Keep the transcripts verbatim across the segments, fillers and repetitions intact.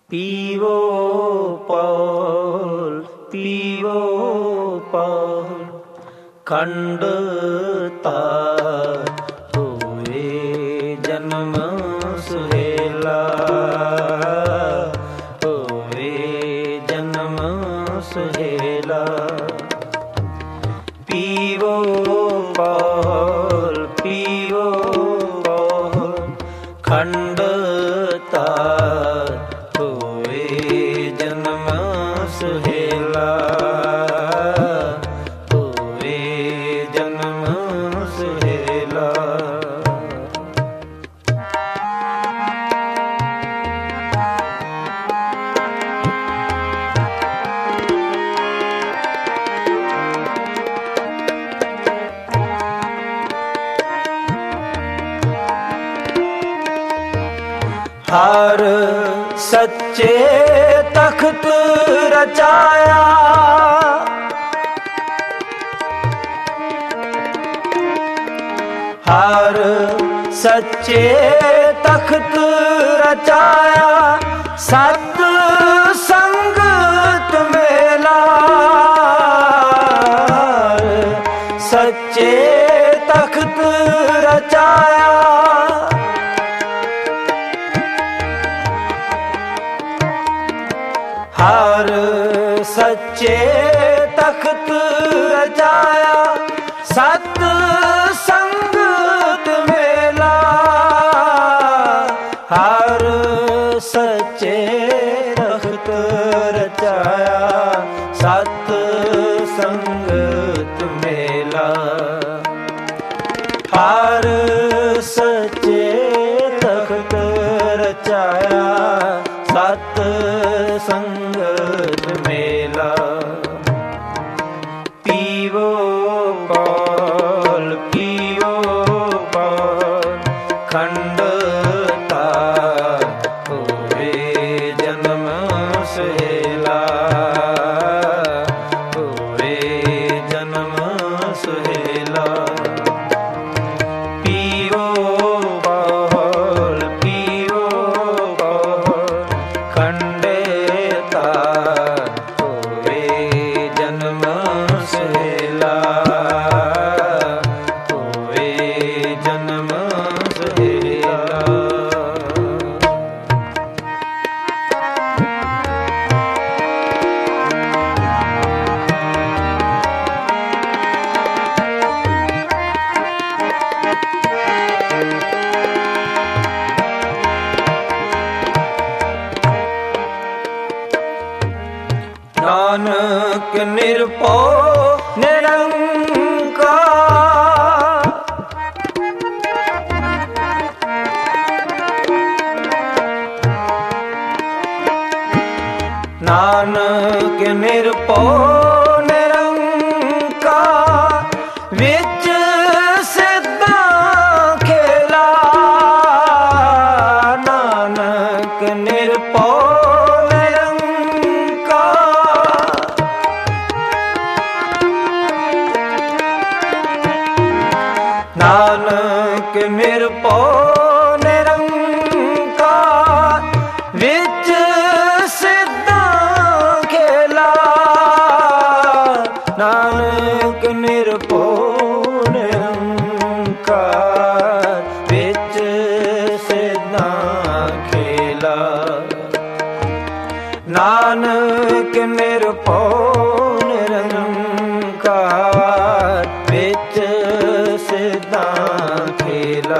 ਪੀਵੋ ਪੌਲ ਪੀਵੋ ਪੌਲ ਖੰਡ ਤਾਰ ਹੋਏ ਜਨਮ ਸੁਹੇਲਾ ਹੋਏ ਜਨਮ ਸੁਹੇਲਾ ਪੀਵੋ ਪੌਲ ਪੀਵੋ ਪੌਲ ਖੰਡ ਤਾਰ ਹੋਏ ਜਨਮ ਸੁਹੇਲਾ ਹੋਏ ਜਨਮ ਸੁਹੇਲਾ। ਹਰ ਸੱਚੇ ਤਖਤ ਰਚਾਇਆ ਹਰ ਸੱਚੇ ਤਖਤ ਰਚਾਇਆ ਸਤ ਸੰਗਤ ਮੇਲਾ ਸੱਚੇ ਤਖਤ ਰਚਾਇਆ ਹਰ ਸੱਚੇ ਤਖਤ ਰਚਾਇਆ ਸਤ ਸੰਗਤ ਮੇਲਾ ਹਰ ਸੱਚੇ ਤਖਤ ਰਚਾਇਆ ਸਤ ਸੰਗਤ ਮੇਲਾ ਹਰ ਸੱਚੇ ਤਖਤ ਰਚਾਇਆ ਸਤ ਸੰਗਤ ਮੇਲਾ। ਪੀਵੋ ਪੌਲ ਪੀਵੋ ਪੌਲ ਖੰਡ ਤਾਰ ਹੋਏ ਜਨਮ ਸੁਹੇਲਾ ਹੋਏ ਜਨਮ ਸੁਹੇਲਾ। ਪੀਵੋ ਪੌਲ ਪੀਵੋ ਪੌਲ ਖੰਡ ਤਾਰ ਹੋਏ ਜਨਮ ਸੁਹੇਲਾ ਹੋਏ ਜਨਮ ਸੁਹੇਲਾ। ਨਾਨਕ ਨਿਰਭਉ ਨਿਰੰਕਾਰ ਨਾਨਕ ਨਿਰਭਉ ਨਿਰੰਕਾਰ ਵਿੱਚ ਸਿੱਧਾਂ ਖੇਲਾ ਨਾਨਕ ਨਿਰਭਉ ਨਾਨਕ ਨਿਰਭਉ ਨਿਰੰਕਾਰ ਵਿੱਚ ਸਿੱਧਾਂ ਖੇਲਾ ਨਾਨਕ ਨਿਰਭਉ ਨਿਰੰਕਾਰ ਵਿੱਚ ਸਿੱਧਾਂ ਖੇਲਾ ਨਾਨਕ ਨਿਰਭਉ ਨਿਰੰਕਾਰ ਵਿੱਚ ਸਿੱਧਾਂ ਖੇਲਾ।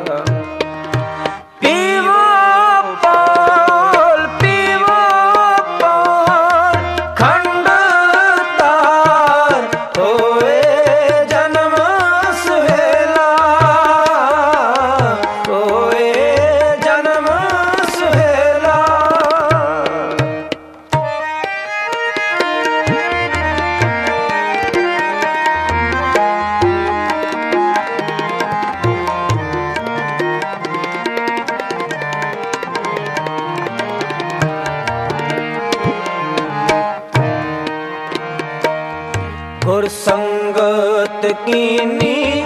ਪੀਵੋ ਪੌਲ ਪੀਵੋ ਪੌਲ ਖੰਡ ਤਾਰ ਹੋਏ ਜਨਮ ਸੁਹੇਲਾ ਹੋਏ ਜਨਮ ਸੁਹੇਲਾ। ਗੁਰ ਸੰਗਤ ਕੀਨੀ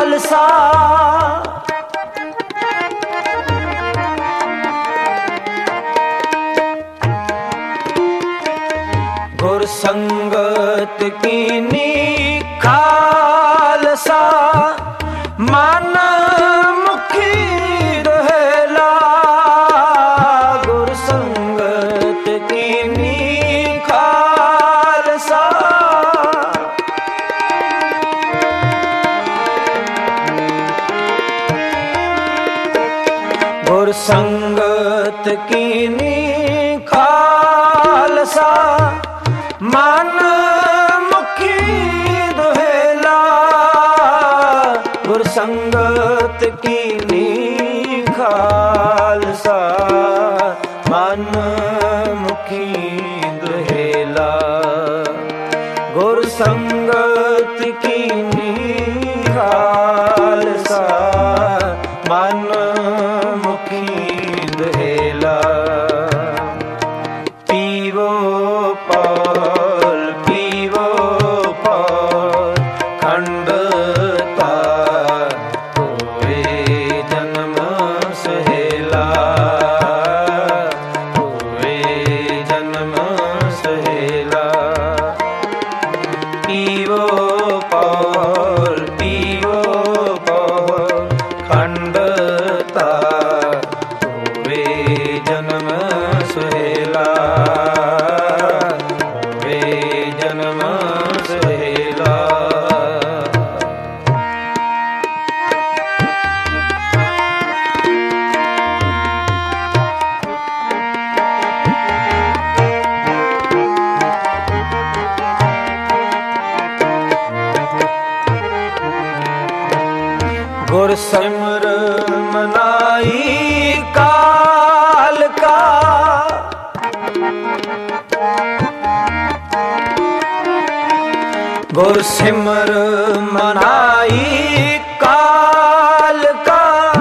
ਖਾਲਸਾ ਸੰਗਤ ਕੀਨੀ ਖਾਲਸਾ ਮਨ ਮੁਖੀ ਰਹਿਲਾ ਗੁਰ ਸੰਗਤ ਕੀਨੀ ਖਾਲਸਾ ਗੁਰ ਸੰਗਤ ਕੀਨੀ ਖਾਲਸਾ ਮਨ ਮੁਖੀ ਦੁਹੇਲਾ ਗੁਰ ਸੰਗਤ ਕੀਨੀ ਖਾਲਸਾ ਮਨ ਮੁਖੀ ਦੁਹੇਲਾ ਗੁਰ ਸੰਗਤ ਕੀਨੀ ਖਾਲਸਾ ਮਨ ਮੁਖੀ ਦੁਹੇਲਾ ਪੀਵੋ ਪਾਲ ਪੀਵੋ ਪਾਲ ਖੰਡਤਾ ਹੋਏ ਜਨਮ ਸਹੇਲਾ ਹੋਏ ਜਨਮ ਸਹੇਲਾ ਪੀਵੋ ਪਾਲ ਪੀਵੋ ਪਾਲ ਖੰਡਤਾ ਹੋਵੇ ਜਨਮ ਸੁਹੇਲਾ ਹੋਵੇ ਜਨਮ ਸੁਹੇਲਾ ਗੁਰ ਸਿਮਰ ਮਨਾਈ ਕਾਲ ਕਾ ਗੁਰ ਸਿਮਰ ਮਨਾਈ ਕਾਲ ਕਾ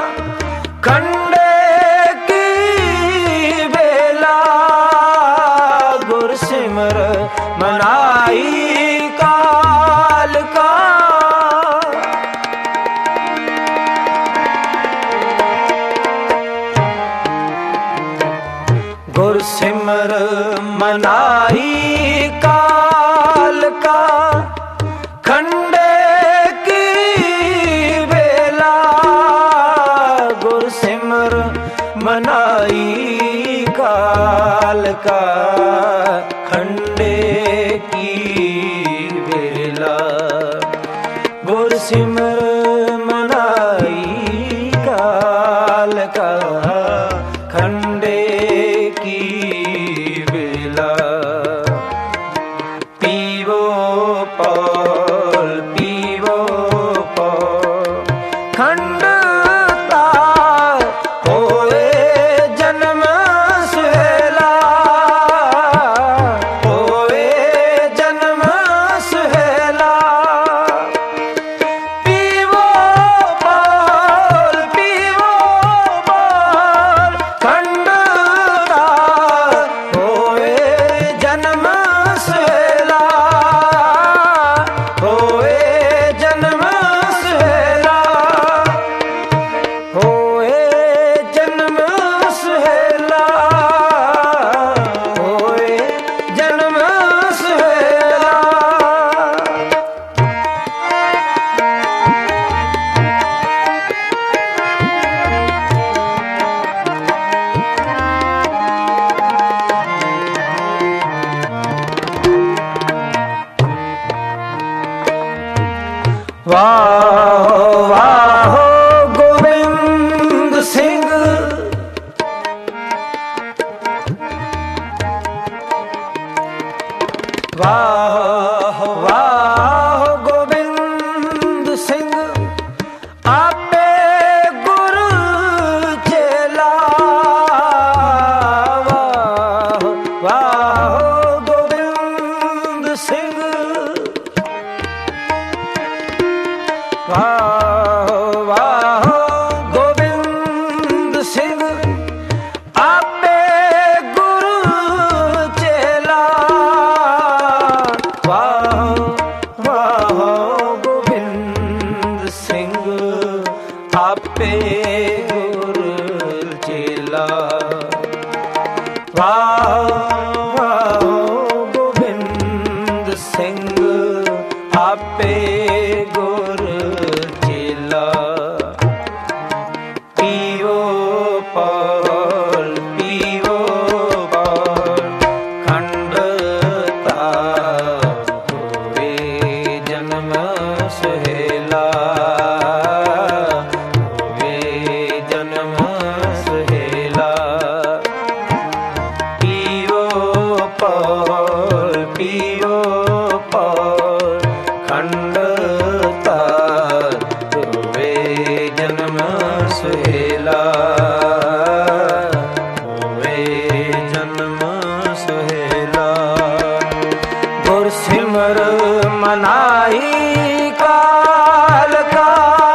ਖੰਡੇ ਕੀ ਵੇਲਾ ਗੁਰ ਸਿਮਰ ਮਨਾਈ ਕਾਲ ਕਾ ਗੁਰ ਸਿਮਰ ਮਨਾਈ ਕਾਲ ਕਾ ਖੰਡੇ ਕੀ ਵੇਲਾ ਗੁਰ ਸਿਮਰ ਮਨਾਈ ਕਾਲ ਕਾ ਖੰਡੇ ਕੀ ਵੇਲਾ ਗੁਰ ਸਿਮਰ ਮਨਾਈ ਕਾਲ ਕਾ ਖੰਡੇ ਕੀ ਵੇਲਾ ਪੀਵੋ ਪਾਲ ਪੀਵੋ ਪਾਲ ਖੰਡਤਾ ਹੋਏ ਜਨਮ ਸੁਹੇਲਾ ਹੋਵੇ ਜਨਮ ਸੁਹੇਲਾ ਪੀਵੋ ਪਾਲ ਪੀਵੋ ਪਾਲ ਪੌਲ ਪੀਵੋ ਪੌਲ ਖੰਡ ਤਾਪ ਹੋਵੇ ਜਨਮ ਸੁਹੇਲਾ ਹੋਵੇ ਜਨਮ ਸੁਹੇਲਾ ਪੀਵੋ ਪੌਲ ਪੀਵੋ ਪੌਲ ਖੰਡ ਤਾਪ ਹੋਵੇ ਜਨਮ ਸੁਹੇਲਾ ਹੋਵੇ ਜਨਮ ਸੁਹੇਲਾ ਗੁਰ ਸਿਮਰ ਮਨਾਈ ਕਾਲ ਕਾ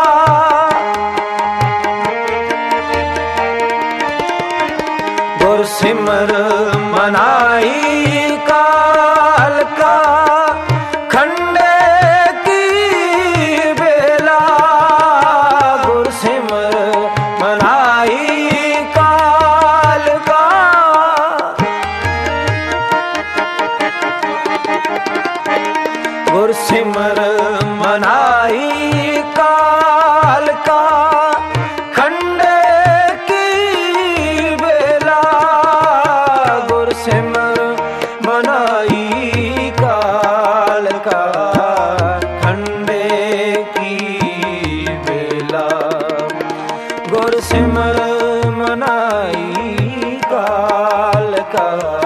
ਗੁਰ ਸਿਮਰ ਮਨਾਈ ਕਾਲ ਕਾ ਖੰਡੇ ਕੀ ਬੇਲਾ ਗੁਰ ਸਿਮਰ ਮਨਾਈ ਕਾਲ ਕਾ ਗੁਰ ਸਿਮਰ ਮਨਾਈ ਕਾਲ ਕਾ ਖੰਡੇ ਕੀ ਬੇਲਾ ਗੁਰ ਸਿਮਰ ਮਨਾਈ ਕਾਲ ਕਾ ਖੰਡੇ ਕੀ ਬੇਲਾ ਗੁਰ ਸਿਮਰ ਮਨਾਈ ਕਾਲ ਕਾ